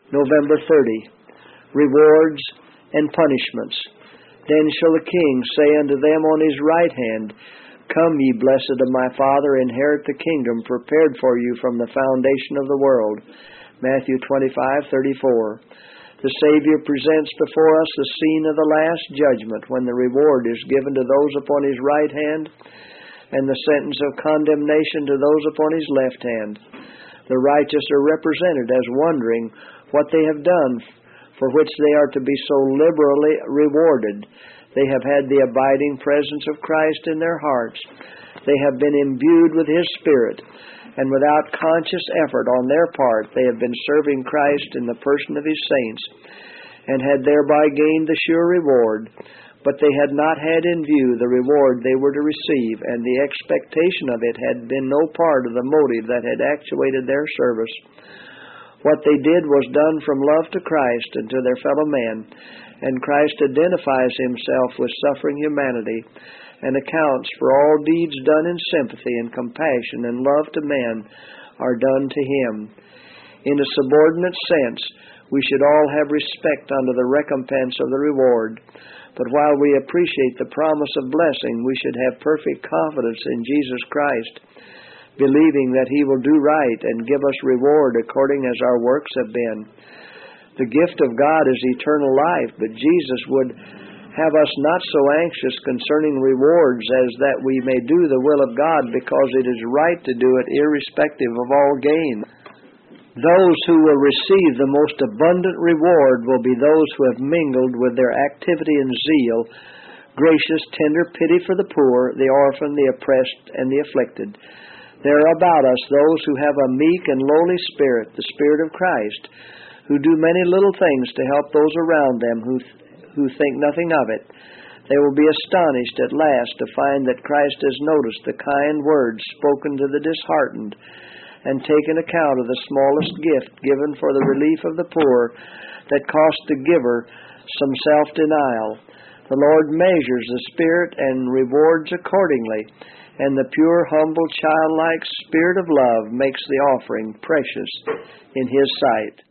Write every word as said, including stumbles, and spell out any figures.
November thirtieth. Rewards and punishments. Then shall the King say unto them on his right hand, Come, ye blessed of my Father, inherit the kingdom prepared for you from the foundation of the world. Matthew twenty-five thirty-four. The Savior presents before us the scene of the last judgment, when the reward is given to those upon his right hand, and the sentence of condemnation to those upon his left hand. The righteous are represented as wondering what they have done, for which they are to be so liberally rewarded. They have had the abiding presence of Christ in their hearts. They have been imbued with His Spirit, and without conscious effort on their part, they have been serving Christ in the person of His saints, and had thereby gained the sure reward. But they had not had in view the reward they were to receive, and the expectation of it had been no part of the motive that had actuated their service. What they did was done from love to Christ and to their fellow men, and Christ identifies Himself with suffering humanity and accounts for all deeds done in sympathy and compassion and love to men are done to Him. In a subordinate sense, we should all have respect unto the recompense of the reward, but while we appreciate the promise of blessing, we should have perfect confidence in Jesus Christ, believing that He will do right and give us reward according as our works have been. The gift of God is eternal life, but Jesus would have us not so anxious concerning rewards as that we may do the will of God, because it is right to do it irrespective of all gain. Those who will receive the most abundant reward will be those who have mingled with their activity and zeal gracious, tender pity for the poor, the orphan, the oppressed, and the afflicted. There are about us those who have a meek and lowly spirit, the Spirit of Christ, who do many little things to help those around them who who think nothing of it. They will be astonished at last to find that Christ has noticed the kind words spoken to the disheartened, and taken account of the smallest gift given for the relief of the poor that cost the giver some self-denial. The Lord measures the Spirit and rewards accordingly, and the pure, humble, childlike Spirit of love makes the offering precious in His sight.